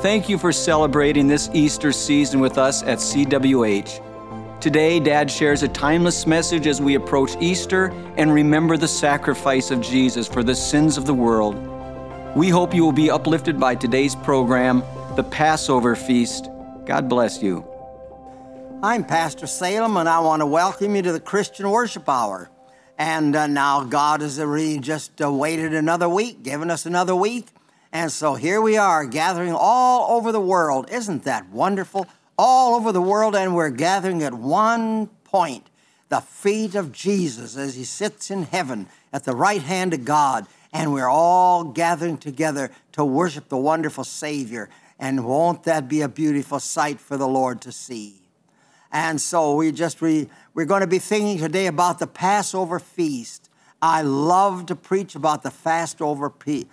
Thank you for celebrating this Easter season with us at CWH. Today, Dad shares a timeless message as we approach Easter and remember the sacrifice of Jesus for the sins of the world. We hope you will be uplifted by today's program, the Passover Feast. God bless you. I'm Pastor Salem, and I want to welcome you to the Christian Worship Hour. And now God has really just waited another week, given us another week. And so here we are, gathering all over the world. Isn't that wonderful? All over the world, and we're gathering at one point, the feet of Jesus as he sits in heaven at the right hand of God. And we're all gathering together to worship the wonderful Savior. And won't that be a beautiful sight for the Lord to see? And so we're going to be thinking today about the Passover feast. I love to preach about the Passover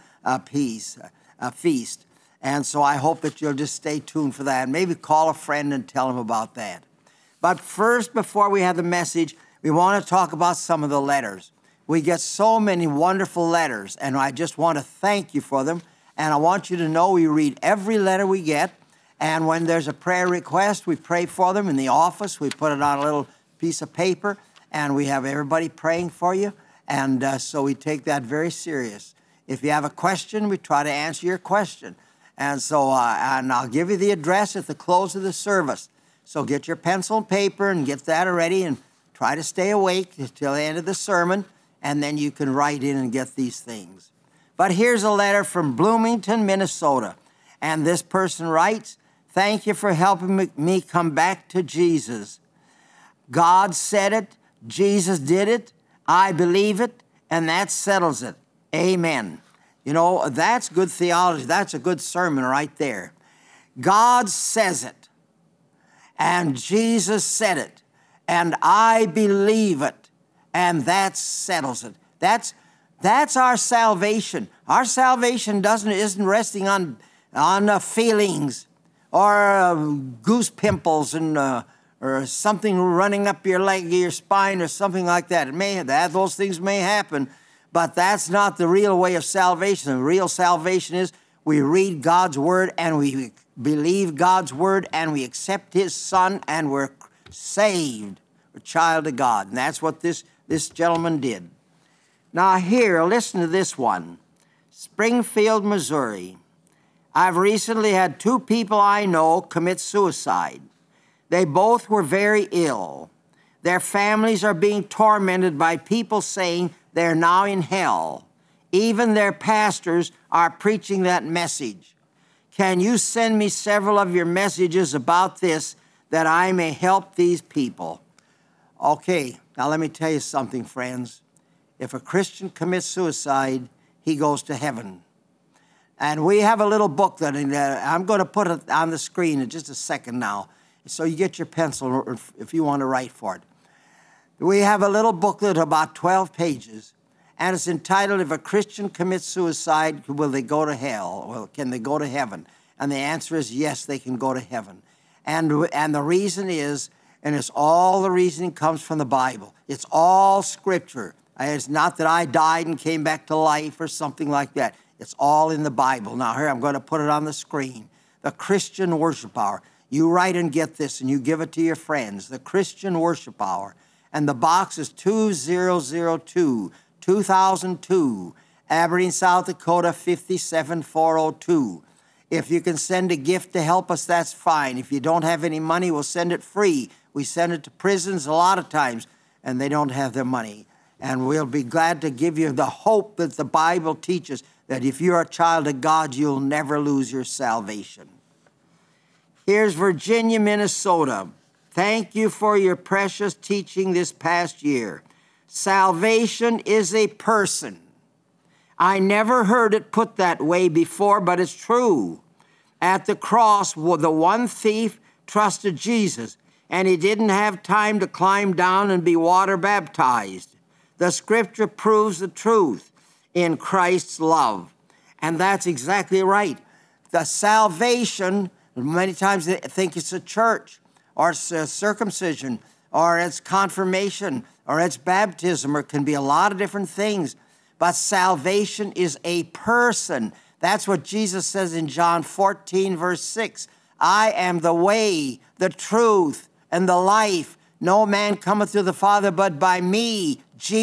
feast. And so I hope that you'll just stay tuned for that. Maybe call a friend and tell them about that. But first, before we have the message, we want to talk about some of the letters. We get so many wonderful letters, and I just want to thank you for them. And I want you to know we read every letter we get. And when there's a prayer request, we pray for them in the office. We put it on a little piece of paper, and we have everybody praying for you. And so we take that very serious. If you have a question, we try to answer your question. And so and I'll give you the address at the close of the service. So get your pencil and paper and get that ready and try to stay awake until the end of the sermon, and then you can write in and get these things. But here's a letter from Bloomington, Minnesota. And this person writes, "Thank you for helping me come back to Jesus. God said it, Jesus did it, I believe it, and that settles it. Amen." You know, that's good theology. That's a good sermon right there. God says it, and Jesus said it, and I believe it, and that settles it. That's our salvation. Our salvation isn't resting on feelings or goose pimples and or something running up your leg, your spine, or something like that. Those things may happen, but that's not the real way of salvation. The real salvation is we read God's word and we believe God's word and we accept his Son and we're saved, a child of God. And that's what this gentleman did. Now here, listen to this one. Springfield, Missouri. I've recently had 2 people I know commit suicide. They both were very ill. Their families are being tormented by people saying they're now in hell. Even their pastors are preaching that message. Can you send me several of your messages about this that I may help these people? Okay, now let me tell you something, friends. If a Christian commits suicide, he goes to heaven. And we have a little book that I'm going to put it on the screen in just a second now. So you get your pencil if you want to write for it. We have a little booklet about 12 pages, and it's entitled, "If a Christian Commits Suicide, Will They Go to Hell? Well, can they go to heaven?" And the answer is yes, they can go to heaven. And the reason is, and it's all the reasoning comes from the Bible. It's all Scripture. It's not that I died and came back to life or something like that. It's all in the Bible. Now here, I'm going to put it on the screen. The Christian Worship Hour. You write and get this, and you give it to your friends. The Christian Worship Hour. And the box is 2002, 2002, Aberdeen, South Dakota, 57402. If you can send a gift to help us, that's fine. If you don't have any money, we'll send it free. We send it to prisons a lot of times, and they don't have their money. And we'll be glad to give you the hope that the Bible teaches, that if you're a child of God, you'll never lose your salvation. Here's Virginia, Minnesota. Thank you for your precious teaching this past year. Salvation is a person. I never heard it put that way before, but it's true. At the cross, the one thief trusted Jesus, and he didn't have time to climb down and be water baptized. The Scripture proves the truth in Christ's love. And that's exactly right. The salvation, many times they think it's a church, or it's a circumcision, or it's confirmation, or it's baptism, or it can be a lot of different things. But salvation is a person. That's what Jesus says in John 14, verse 6. I am the way, the truth, and the life. No man cometh to the Father but by me,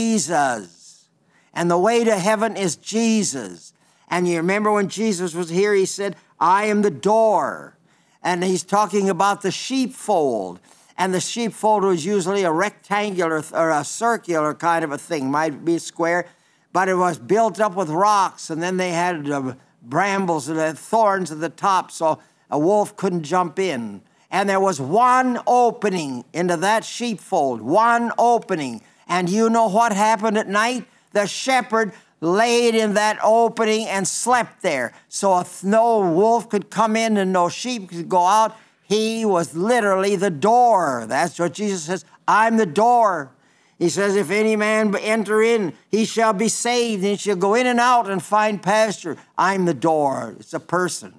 Jesus. And the way to heaven is Jesus. And you remember when Jesus was here, he said, I am the door. And he's talking about the sheepfold. And the sheepfold was usually a rectangular or a circular kind of a thing. Might be square, but it was built up with rocks. And then they had brambles and thorns at the top, so a wolf couldn't jump in. And there was one opening into that sheepfold, one opening. And you know what happened at night? The shepherd laid in that opening and slept there. So if no wolf could come in and no sheep could go out, he was literally the door. That's what Jesus says, I'm the door. He says, if any man enter in, he shall be saved, and he shall go in and out and find pasture. I'm the door. It's a person.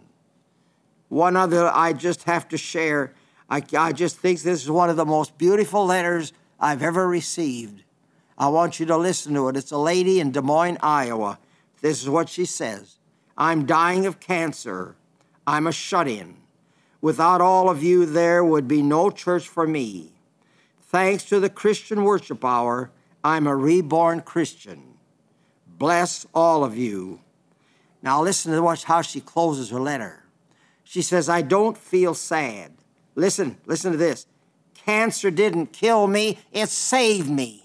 One other I just have to share. I just think this is one of the most beautiful letters I've ever received. I want you to listen to it. It's a lady in Des Moines, Iowa. This is what she says. I'm dying of cancer. I'm a shut-in. Without all of you, there would be no church for me. Thanks to the Christian Worship Hour, I'm a reborn Christian. Bless all of you. Now listen to how she closes her letter. She says, I don't feel sad. Listen to this. Cancer didn't kill me, it saved me.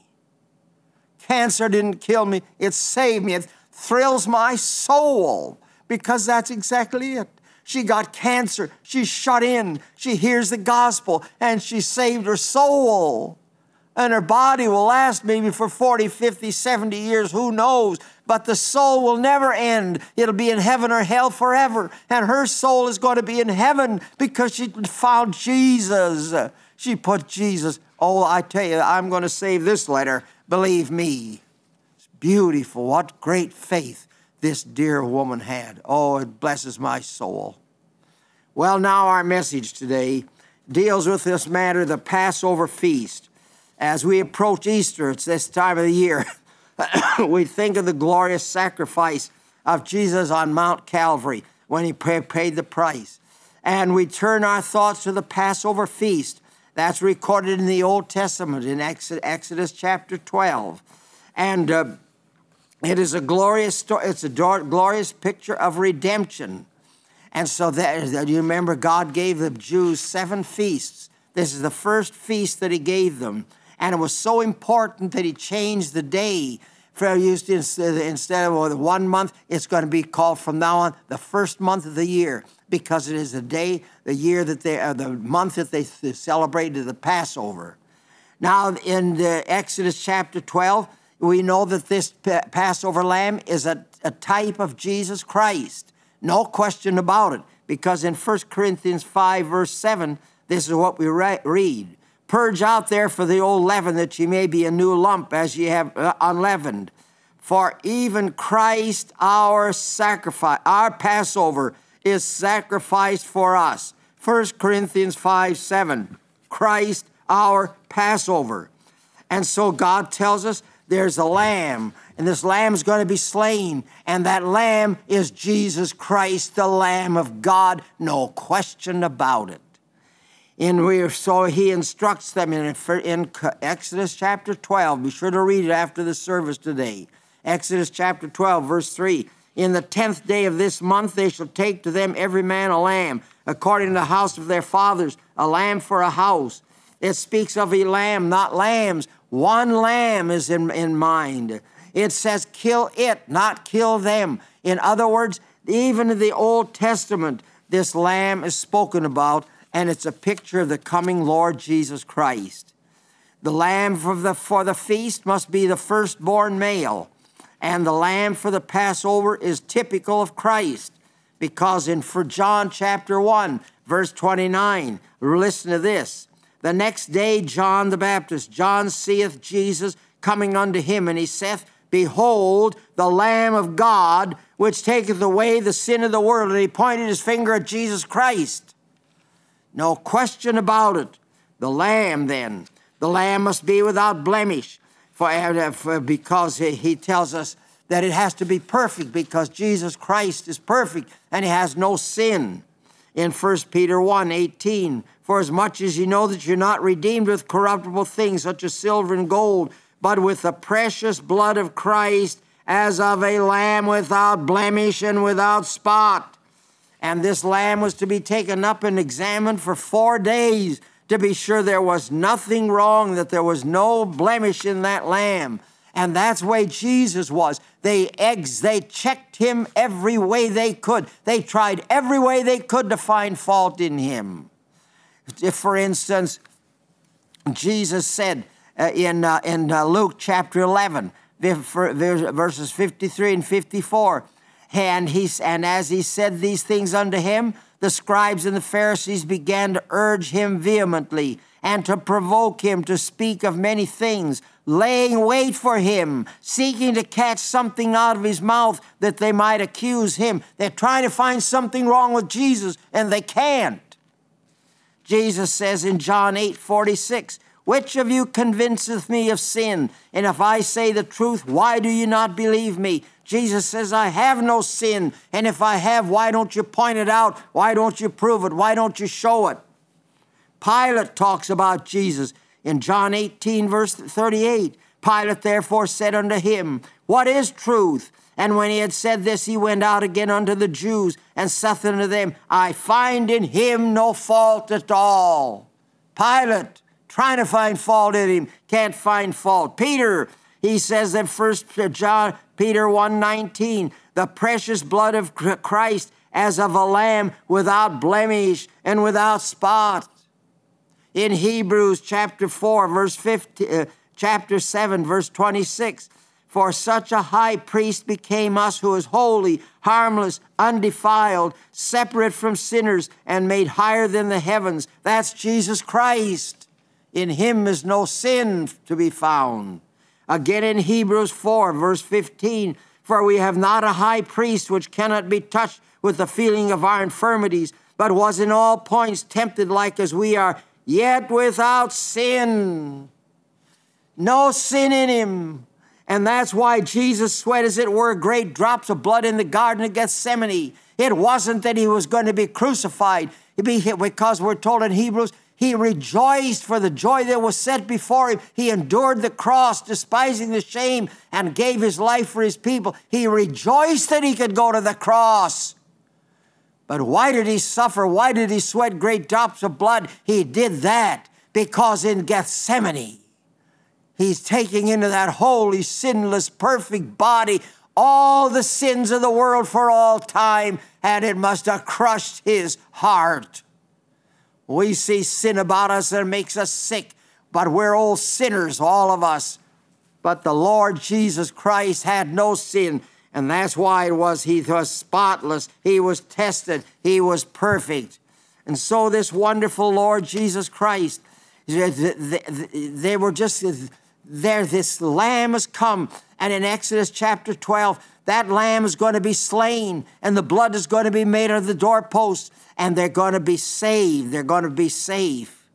Cancer didn't kill me, it saved me. It thrills my soul because that's exactly it. She got cancer, she's shut in, she hears the gospel, and she saved her soul. And her body will last maybe for 40, 50, 70 years, who knows? But the soul will never end. It'll be in heaven or hell forever. And her soul is going to be in heaven because she found Jesus. She put Jesus. Oh, I tell you, I'm going to save this letter. Believe me. It's beautiful. What great faith this dear woman had. Oh, it blesses my soul. Well, now our message today deals with this matter, the Passover feast. As we approach Easter, it's this time of the year, we think of the glorious sacrifice of Jesus on Mount Calvary when he paid the price. And we turn our thoughts to the Passover feast. That's recorded in the Old Testament in Exodus chapter 12. And it is a glorious story. It's a glorious picture of redemption. And so you remember God gave the Jews 7 feasts. This is the first feast that he gave them. And it was so important that he changed the day. Instead of 1 month, it's going to be called from now on the first month of the year, because it is the month that they celebrated the Passover. Now, in Exodus chapter 12, we know that this Passover lamb is a type of Jesus Christ. No question about it, because in 1 Corinthians 5, verse 7, this is what we read. Purge out therefore the old leaven, that ye may be a new lump, as ye have unleavened. For even Christ our sacrifice, our Passover, is sacrificed for us. 1 Corinthians 5:7. Christ our Passover. And so God tells us there's a lamb, and this lamb is going to be slain, and that lamb is Jesus Christ, the Lamb of God, no question about it. So he instructs them in Exodus chapter 12. Be sure to read it after the service today. Exodus chapter 12, verse 3. In the 10th day of this month they shall take to them every man a lamb, according to the house of their fathers, a lamb for a house. It speaks of a lamb, not lambs. One lamb is in mind. It says kill it, not kill them. In other words, even in the Old Testament, this lamb is spoken about, and it's a picture of the coming Lord Jesus Christ. The lamb for the feast must be the firstborn male, and the lamb for the Passover is typical of Christ, because for John chapter 1, verse 29, listen to this. The next day John the Baptist, John seeth Jesus coming unto him, and he saith, Behold, the Lamb of God, which taketh away the sin of the world. And he pointed his finger at Jesus Christ. No question about it. The lamb then. The lamb must be without blemish, because he tells us that it has to be perfect because Jesus Christ is perfect and he has no sin. In 1 Peter 1:18, for as much as you know that you're not redeemed with corruptible things such as silver and gold, but with the precious blood of Christ as of a lamb without blemish and without spot. And this lamb was to be taken up and examined for 4 days to be sure there was nothing wrong, that there was no blemish in that lamb. And that's the way Jesus was. They checked him every way they could. They tried every way they could to find fault in him. If, for instance, Jesus said in Luke chapter 11, verses 53 and 54, and as he said these things unto him, the scribes and the Pharisees began to urge him vehemently and to provoke him to speak of many things, laying wait for him, seeking to catch something out of his mouth that they might accuse him. They're trying to find something wrong with Jesus, and they can't. Jesus says in John 8:46, which of you convinceth me of sin? And if I say the truth, why do you not believe me? Jesus says, I have no sin. And if I have, why don't you point it out? Why don't you prove it? Why don't you show it? Pilate talks about Jesus in John 18, verse 38. Pilate therefore said unto him, what is truth? And when he had said this, he went out again unto the Jews and saith unto them, I find in him no fault at all. Pilate, trying to find fault in him, can't find fault. Peter, he says in 1 Peter 1:19, the precious blood of Christ as of a lamb without blemish and without spot. In Hebrews chapter 4, verse 50, chapter 7, verse 26, for such a high priest became us who is holy, harmless, undefiled, separate from sinners, and made higher than the heavens. That's Jesus Christ. In him is no sin to be found. Again in Hebrews 4, verse 15, for we have not a high priest which cannot be touched with the feeling of our infirmities, but was in all points tempted like as we are, yet without sin. No sin in him. And that's why Jesus sweat, as it were, great drops of blood in the Garden of Gethsemane. It wasn't that he was going to be crucified, because we're told in Hebrews, he rejoiced for the joy that was set before him. He endured the cross, despising the shame, and gave his life for his people. He rejoiced that he could go to the cross. But why did he suffer? Why did he sweat great drops of blood? He did that because in Gethsemane, he's taking into that holy, sinless, perfect body all the sins of the world for all time, and it must have crushed his heart. We see sin about us that makes us sick, but we're old sinners, all of us. But the Lord Jesus Christ had no sin, and that's why he was spotless. He was tested. He was perfect. And so this wonderful Lord Jesus Christ, they were just there. This lamb has come, and in Exodus chapter 12, that lamb is going to be slain, and the blood is going to be made on the doorposts, and they're going to be saved. They're going to be safe.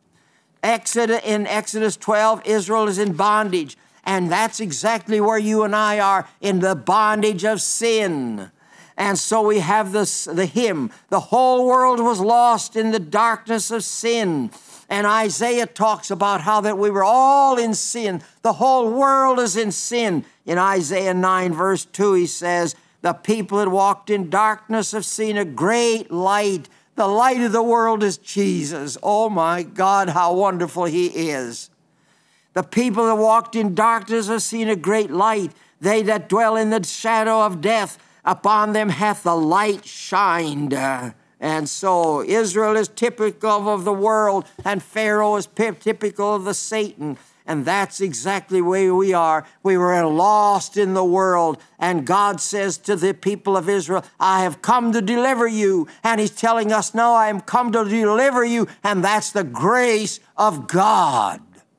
In Exodus 12, Israel is in bondage, and that's exactly where you and I are, in the bondage of sin. And so we have the hymn, the whole world was lost in the darkness of sin. And Isaiah talks about how that we were all in sin. The whole world is in sin. In Isaiah 9, verse 2, he says, the people that walked in darkness have seen a great light. The light of the world is Jesus. Oh my God, how wonderful he is. The people that walked in darkness have seen a great light. They that dwell in the shadow of death, upon them hath the light shined. And so Israel is typical of the world, and Pharaoh is typical of the Satan. And that's exactly where we are. We were lost in the world. And God says to the people of Israel, I have come to deliver you. And he's telling us, no, I am come to deliver you. And that's the grace of God.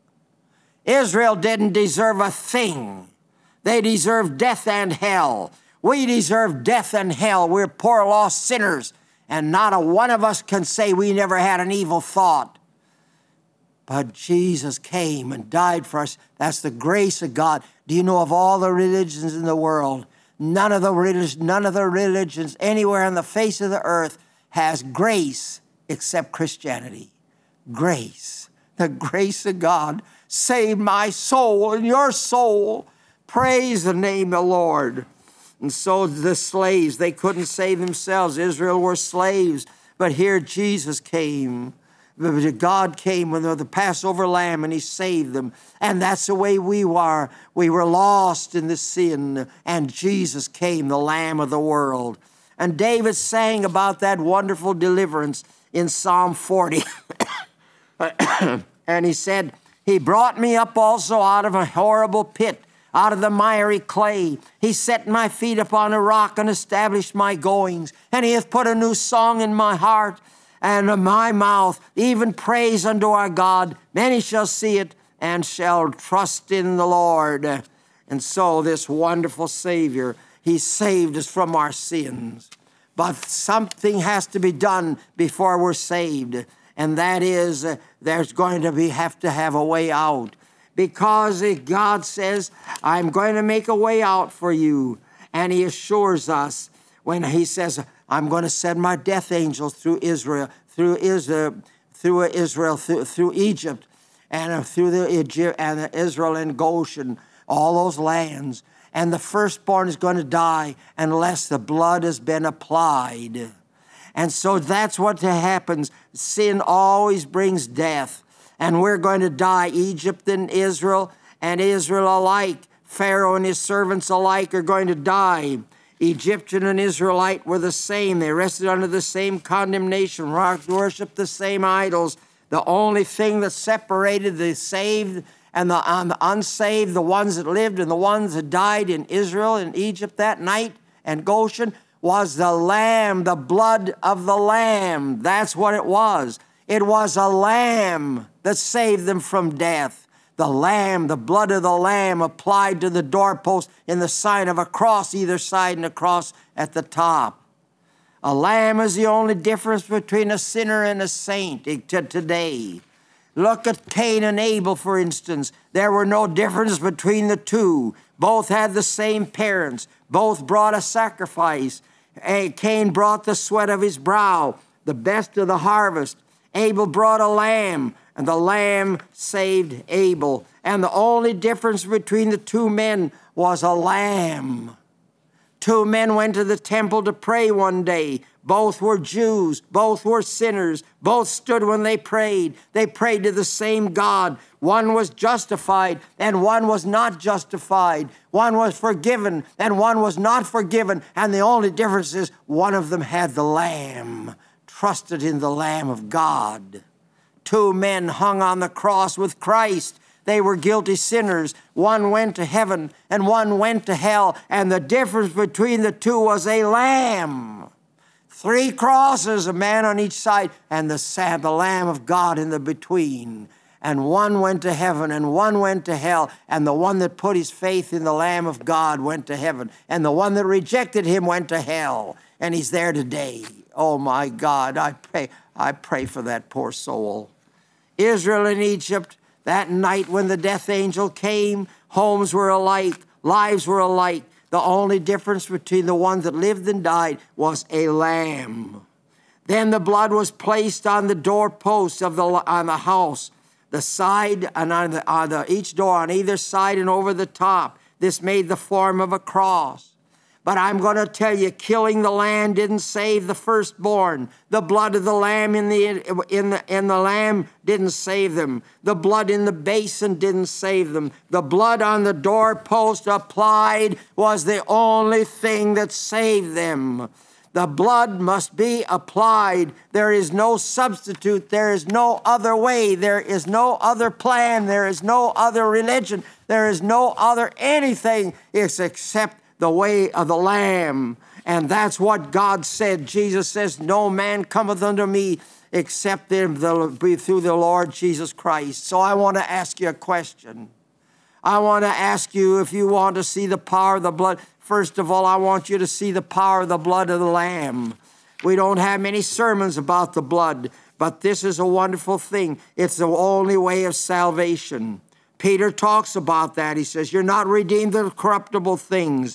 Israel didn't deserve a thing. They deserved death and hell. We deserve death and hell. We're poor lost sinners. And not a one of us can say we never had an evil thought. But Jesus came and died for us. That's the grace of God. Do you know of all the religions in the world, None of the religions anywhere on the face of the earth has grace except Christianity. Grace. The grace of God saved my soul and your soul. Praise the name of the Lord. And so the slaves, they couldn't save themselves. Israel were slaves. But here Jesus came. God came with the Passover lamb and he saved them. And that's the way we were. We were lost in the sin. And Jesus came, the Lamb of the world. And David sang about that wonderful deliverance in Psalm 40. And he said, he brought me up also out of a horrible pit, out of the miry clay. He set my feet upon a rock and established my goings. And he hath put a new song in my heart and in my mouth, even praise unto our God. Many shall see it and shall trust in the Lord. And so this wonderful Savior, he saved us from our sins. But something has to be done before we're saved. And that is, there's going to have to have a way out. Because God says, I'm going to make a way out for you. And he assures us when he says, I'm going to send my death angels through Israel, through Egypt, and through Israel and Goshen, all those lands. And the firstborn is going to die unless the blood has been applied. And so that's what happens. Sin always brings death. And we're going to die. Egypt and Israel alike, Pharaoh and his servants alike are going to die. Egyptian and Israelite were the same. They rested under the same condemnation, worshiped the same idols. The only thing that separated the saved and the unsaved, the ones that lived and the ones that died in Israel and Egypt that night and Goshen, was the lamb, the blood of the lamb. That's what it was. It was a lamb that saved them from death. The lamb, the blood of the lamb applied to the doorpost in the sign of a cross either side and a cross at the top. A lamb is the only difference between a sinner and a saint today. Look at Cain and Abel, for instance. There were no difference between the two. Both had the same parents. Both brought a sacrifice. Cain brought the sweat of his brow, the best of the harvest. Abel brought a lamb, and the lamb saved Abel. And the only difference between the two men was a lamb. Two men went to the temple to pray one day. Both were Jews. Both were sinners. Both stood when they prayed. They prayed to the same God. One was justified and one was not justified. One was forgiven and one was not forgiven. And the only difference is one of them had the lamb, trusted in the Lamb of God. Two men hung on the cross with Christ. They were guilty sinners. One went to heaven and one went to hell. And the difference between the two was a lamb. 3 crosses, a man on each side, and the Lamb of God in the between. And one went to heaven and one went to hell. And the one that put his faith in the Lamb of God went to heaven. And the one that rejected him went to hell. And he's there today. Oh my God, I pray for that poor soul. Israel and Egypt, that night when the death angel came, homes were alike, lives were alike. The only difference between the ones that lived and died was a lamb. Then the blood was placed on the doorposts on the house, the side and on each door on either side and over the top. This made the form of a cross. But I'm going to tell you, killing the lamb didn't save the firstborn. The blood of the lamb in the lamb didn't save them. The blood in the basin didn't save them. The blood on the doorpost applied was the only thing that saved them. The blood must be applied. There is no substitute. There is no other way. There is no other plan. There is no other religion. There is no other anything except the way of the Lamb. And that's what God said. Jesus says, no man cometh unto me except through the Lord Jesus Christ. So I want to ask you a question. I want to ask you if you want to see the power of the blood. First of all, I want you to see the power of the blood of the Lamb. We don't have many sermons about the blood, but this is a wonderful thing. It's the only way of salvation. Peter talks about that. He says, you're not redeemed of corruptible things,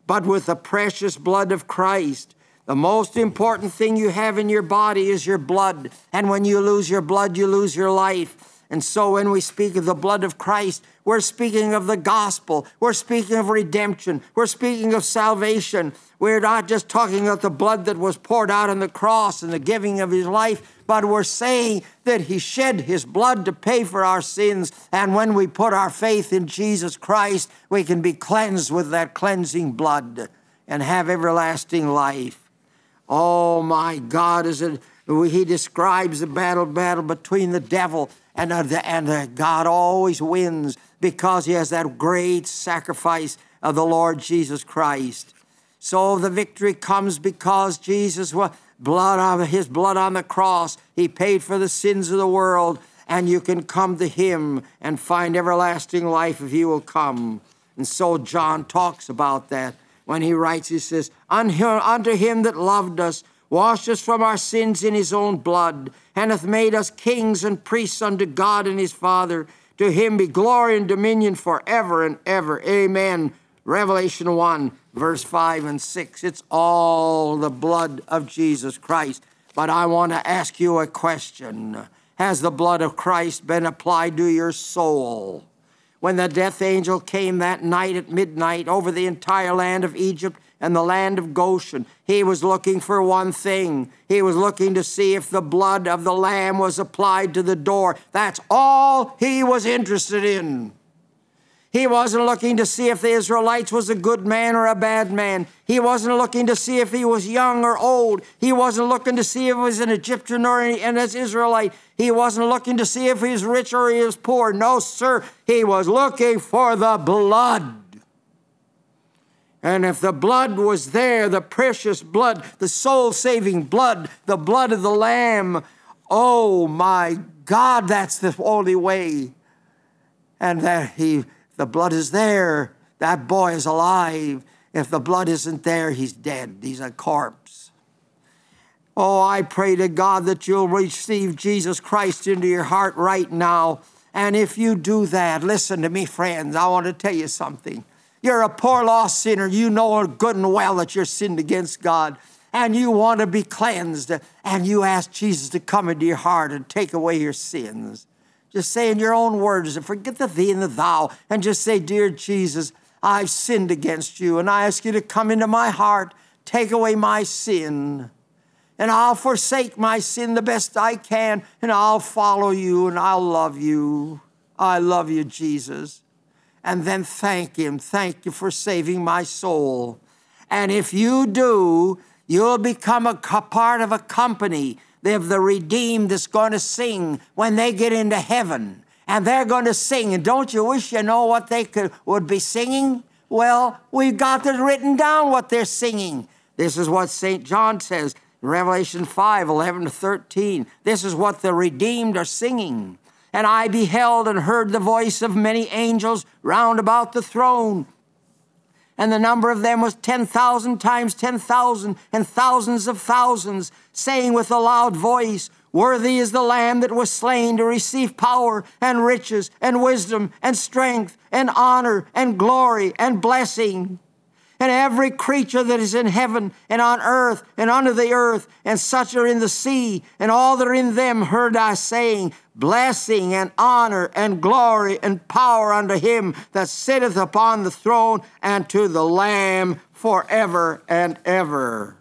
but with the precious blood of Christ. The most important thing you have in your body is your blood. And when you lose your blood, you lose your life. And so when we speak of the blood of Christ, we're speaking of the gospel. We're speaking of redemption. We're speaking of salvation. We're not just talking about the blood that was poured out on the cross and the giving of his life, but we're saying that he shed his blood to pay for our sins. And when we put our faith in Jesus Christ, we can be cleansed with that cleansing blood and have everlasting life. Oh my God, he describes the battle between the devil and God always wins because he has that great sacrifice of the Lord Jesus Christ. So the victory comes because Jesus was his blood on the cross. He paid for the sins of the world, and you can come to him and find everlasting life if you will come. And so John talks about that. When he writes, he says, unto him that loved us, washed us from our sins in his own blood, and hath made us kings and priests unto God and his Father. To him be glory and dominion forever and ever. Amen. Revelation 1, verse 5 and 6. It's all the blood of Jesus Christ. But I want to ask you a question. Has the blood of Christ been applied to your soul? When the death angel came that night at midnight over the entire land of Egypt and the land of Goshen, he was looking for one thing. He was looking to see if the blood of the Lamb was applied to the door. That's all he was interested in. He wasn't looking to see if the Israelites was a good man or a bad man. He wasn't looking to see if he was young or old. He wasn't looking to see if he was an Egyptian or an Israelite. He wasn't looking to see if he was rich or he was poor. No, sir. He was looking for the blood. And if the blood was there, the precious blood, the soul-saving blood, the blood of the Lamb, oh my God, that's the only way. And that the blood is there, that boy is alive. If the blood isn't there, he's dead. He's a corpse. Oh, I pray to God that you'll receive Jesus Christ into your heart right now. And if you do that, listen to me, friends, I want to tell you something. You're a poor lost sinner. You know good and well that you're sinned against God. And you want to be cleansed. And you ask Jesus to come into your heart and take away your sins. Just say in your own words, and forget the thee and the thou, and just say, dear Jesus, I've sinned against you, and I ask you to come into my heart, take away my sin, and I'll forsake my sin the best I can, and I'll follow you, and I'll love you. I love you, Jesus. And then thank him. Thank you for saving my soul. And if you do, you'll become a part of a company of the redeemed that's going to sing when they get into heaven. And they're going to sing. And don't you wish you know what they would be singing? Well, we've got it written down what they're singing. This is what St. John says in Revelation 5, 11 to 13. This is what the redeemed are singing. And I beheld and heard the voice of many angels round about the throne. And the number of them was 10,000 times 10,000 and thousands of thousands, saying with a loud voice, worthy is the Lamb that was slain to receive power and riches and wisdom and strength and honor and glory and blessing. And every creature that is in heaven and on earth and under the earth, and such are in the sea, and all that are in them, heard I saying, blessing and honor and glory and power unto him that sitteth upon the throne and to the Lamb forever and ever.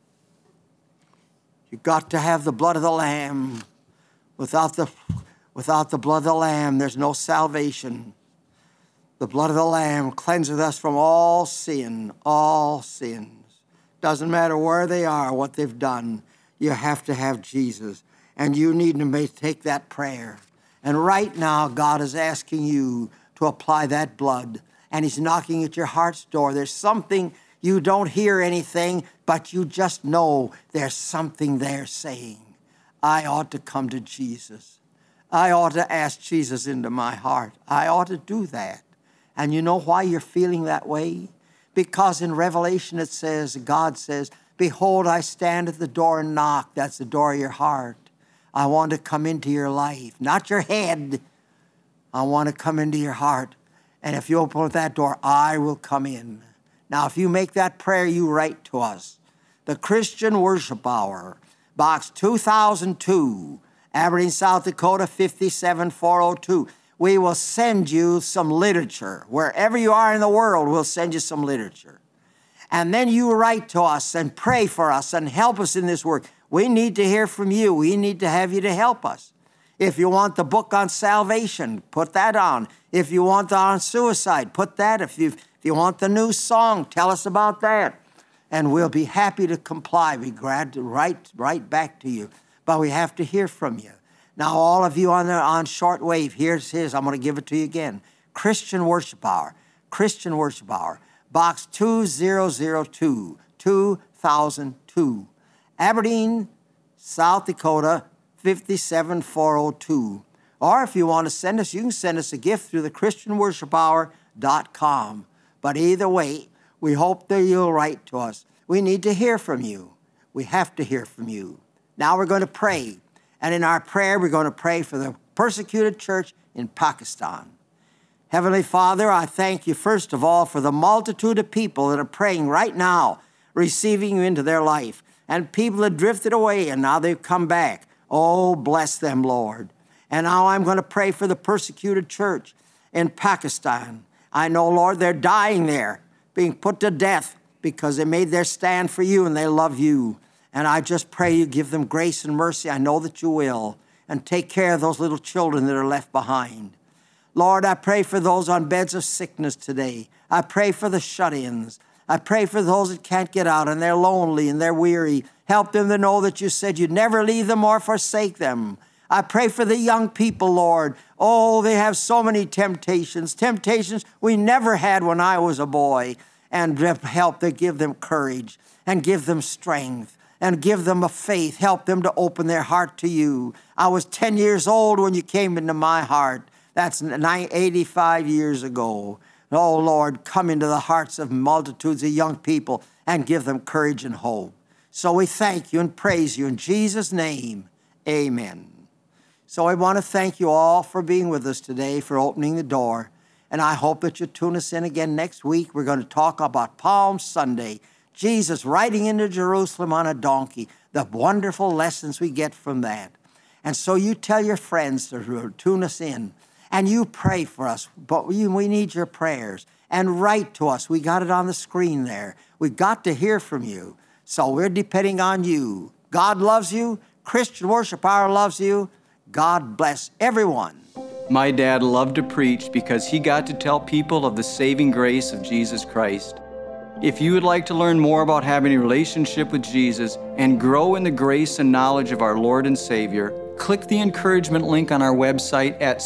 You've got to have the blood of the Lamb. Without the blood of the Lamb, there's no salvation. The blood of the Lamb cleanseth us from all sin, all sins. Doesn't matter where they are, what they've done. You have to have Jesus. And you need to take that prayer. And right now, God is asking you to apply that blood. And he's knocking at your heart's door. There's something, you don't hear anything, but you just know there's something there saying, I ought to come to Jesus. I ought to ask Jesus into my heart. I ought to do that. And you know why you're feeling that way? Because in Revelation it says, God says, behold, I stand at the door and knock. That's the door of your heart. I want to come into your life, not your head. I want to come into your heart. And if you open that door, I will come in. Now, if you make that prayer, you write to us. The Christian Worship Hour, Box 2002, Aberdeen, South Dakota, 57402. We will send you some literature. Wherever you are in the world, we'll send you some literature. And then you write to us and pray for us and help us in this work. We need to hear from you. We need to have you to help us. If you want the book on salvation, put that on. If you want on suicide, put that. If you want the new song, tell us about that. And we'll be happy to comply. We're glad to write back to you. But we have to hear from you. Now, all of you on shortwave, here's his. I'm going to give it to you again. Christian Worship Hour. Christian Worship Hour. Box 2002, 2002. Aberdeen, South Dakota, 57402. Or if you want to send us, you can send us a gift through the ChristianWorshipHour.com. But either way, we hope that you'll write to us. We need to hear from you. We have to hear from you. Now we're going to pray. And in our prayer, we're going to pray for the persecuted church in Pakistan. Heavenly Father, I thank you first of all for the multitude of people that are praying right now, receiving you into their life. And people that drifted away and now they've come back. Oh, bless them, Lord. And now I'm going to pray for the persecuted church in Pakistan. I know, Lord, they're dying there, being put to death because they made their stand for you and they love you. And I just pray you give them grace and mercy. I know that you will. And take care of those little children that are left behind. Lord, I pray for those on beds of sickness today. I pray for the shut-ins. I pray for those that can't get out and they're lonely and they're weary. Help them to know that you said you'd never leave them or forsake them. I pray for the young people, Lord. Oh, they have so many temptations we never had when I was a boy. And help to give them courage and give them strength and give them a faith. Help them to open their heart to you. I was 10 years old when you came into my heart. That's 85 years ago. Oh, Lord, come into the hearts of multitudes of young people and give them courage and hope. So we thank you and praise you in Jesus' name. Amen. So I want to thank you all for being with us today, for opening the door. And I hope that you tune us in again next week. We're going to talk about Palm Sunday, Jesus riding into Jerusalem on a donkey, the wonderful lessons we get from that. And so you tell your friends to tune us in. And you pray for us, but we need your prayers. And write to us. We got it on the screen there. We got to hear from you. So we're depending on you. God loves you. Christian Worship Hour loves you. God bless everyone. My dad loved to preach because he got to tell people of the saving grace of Jesus Christ. If you would like to learn more about having a relationship with Jesus and grow in the grace and knowledge of our Lord and Savior, click the encouragement link on our website at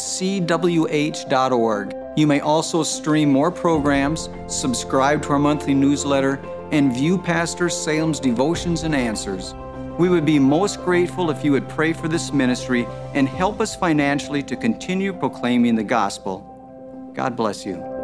cwh.org. You may also stream more programs, subscribe to our monthly newsletter, and view Pastor Salem's devotions and answers. We would be most grateful if you would pray for this ministry and help us financially to continue proclaiming the gospel. God bless you.